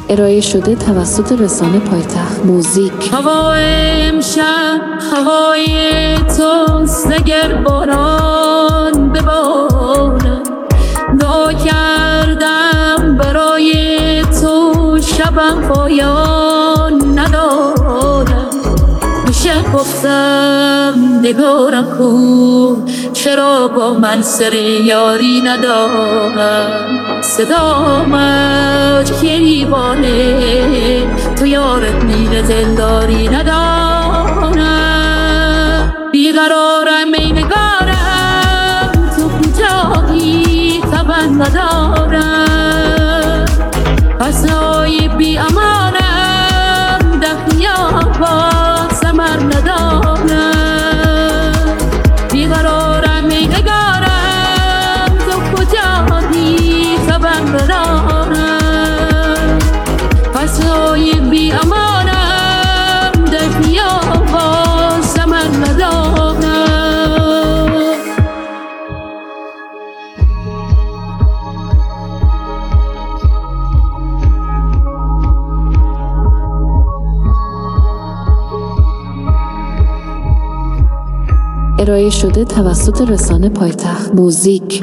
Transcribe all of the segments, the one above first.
ارائه شده توسط رسانه پایتخت موزیک. هوا امشب هوای توست، اگر باران ببارد دعا کردم برای تو، شبم پایان ندارد. میشه گفتم نگارم کو، چرا با من سر یاری ندارم. صدامت گریبانه، تو یارت میره دلداری ندارم. بیقرارم ای نگارم، تو کجایی خبر ندارم. فصلای بی امانم در خیابان ثمر ندارم. بیقرارم ای نگارم، تو کجایی خبر ندارم. فصلای بی امانم در خیابان ثمر ندارم. ارائه شده توسط رسانه پایتخت موزیک.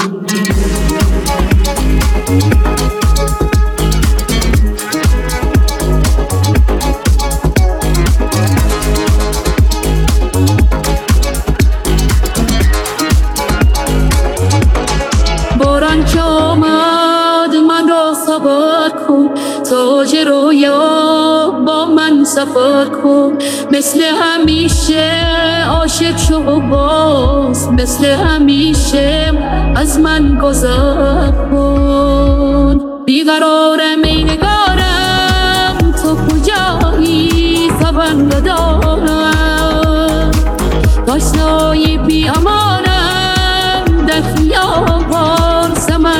باران که آمد من را سوار کن، تاج رویا با من سفر کن. مثل همیشه عاشق شو باز، مثل همیشه از من گذر کن. بیقرارم ای نگارم، تو کجایی خبر ندارم. داشتای بی امانم در خیابان ثمر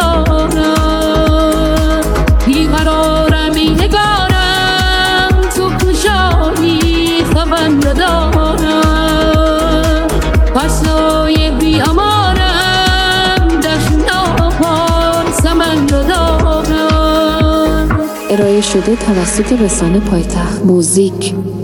ندارم. بیقرارم ای نگارم، تو کجایی خبر ندارم. فصلای بی امانم در خیابان ثمر ندارم. ارائه شده توسط رسانه پایتخت موزیک.